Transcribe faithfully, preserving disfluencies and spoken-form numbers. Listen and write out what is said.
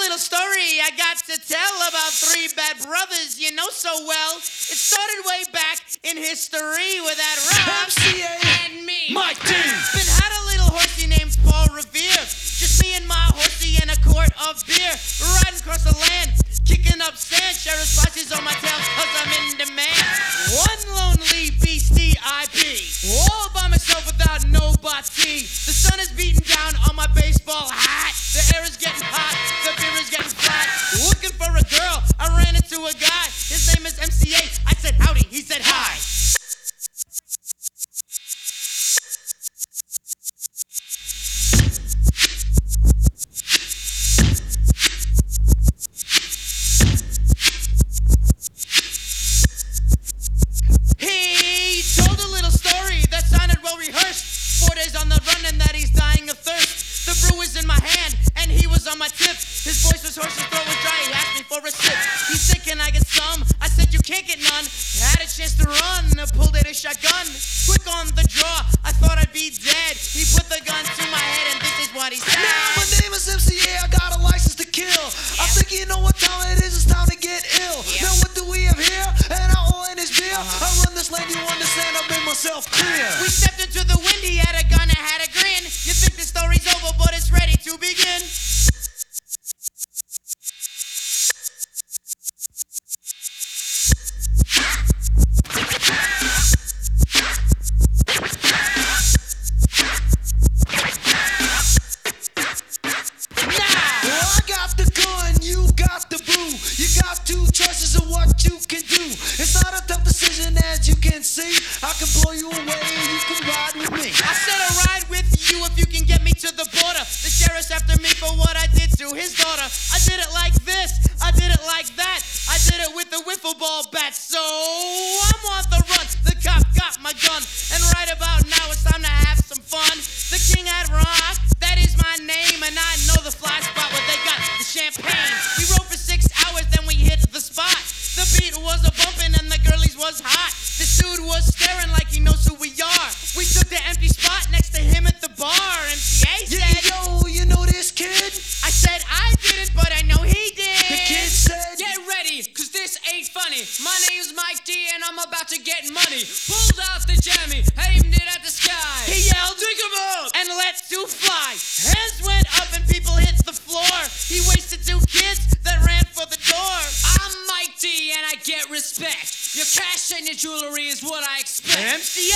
little story I got to tell about three bad brothers you know so well. It started way back in history with that Rob M C A and me. Mike D. Been had a little horsey named Paul Revere. Just me and my horsey in a quart of beer. Riding across the land, kicking up sand. Sheriff's posses on my tail cause I'm in demand. One lonely beastie I be. All by myself without nobody. The sun is beating down on my baseball hat. The air is getting hot, the beer is getting flat. Looking for a girl, I ran into a guy. His name is M C A. I said howdy, he said hi. He told a little story that sounded well rehearsed. Four days on the run and that he's dying of thirst. The brew was in my hand and he was on my tip. His voice was hoarse, his throat was dry. He asked me for a sip. He said, can I get some? I said, you can't get none. Had a chance to run, pulled out a shotgun. Quick on the draw, I thought I'd be dead. He put the gun to my head and this is what he said. Now my name is M C A, I got a license to kill. I think you know what time it is, it's time to get ill. Yeah. Now what do we have here? And I all in this beer. I run this lane, you understand, I made myself clear. We stepped into the wind, he had a gun and had a grin. You think the story's over, but it's ready to begin. Well, I got the gun, you got the boo. You got two choices of what you can do. It's not a tough decision as you can see. I can blow you away and you can ride with me. I said I'll ride with you if you can get me to the border. The sheriff's after me for what I did to his daughter. I did it like this, I did it like that. I did it with the wiffle ball bat. So I'm on the run, the cop got my gun. And right about now it's time to have some fun. The king had rock, that is my name. And I know the fly spot where they got the champagne. We rode for six hours, then we hit the spot. The beat was a bumpin' and the girlies was hot. This dude was staring like he knows who we are. We took the empty spot next to him at the bar. M C A Yeah, said, yo, you know this kid? I said I didn't, but I know he did. The kid said, Get ready, cause this ain't funny. My name's Mike D and I'm about to get money. Pulled out the jammy, aimed it at the sky. He yelled, dig him up, and let two fly. Hands went up and people hit the floor. He wasted two kids that ran for the door. I'm Mike D and I get respect. Your cash and your jewelry is what I expect. M C